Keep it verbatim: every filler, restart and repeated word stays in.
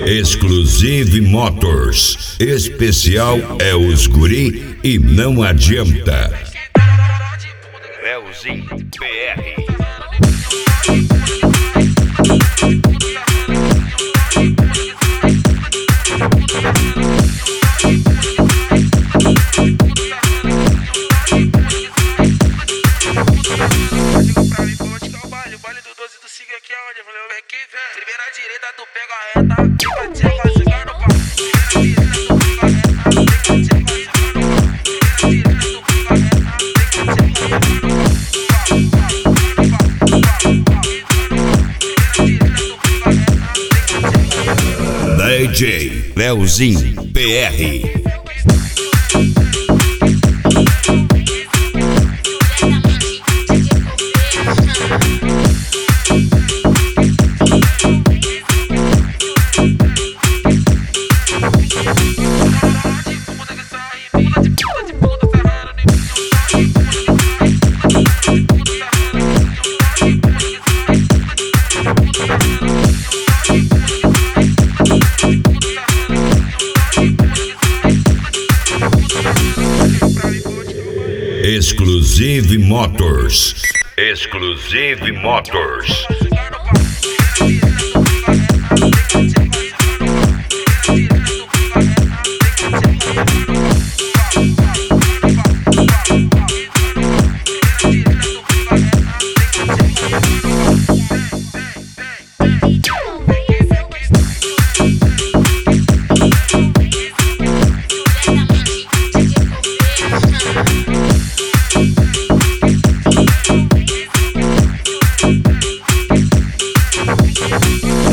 Exclusive Motors. Especial é os guri e não adianta. Leozinho P R. Primeira direita, tu pega a reta, fica tcheca, joga no pau. D J Leozinho P R. Exclusive Motors. Exclusive Motors. We'll be right back.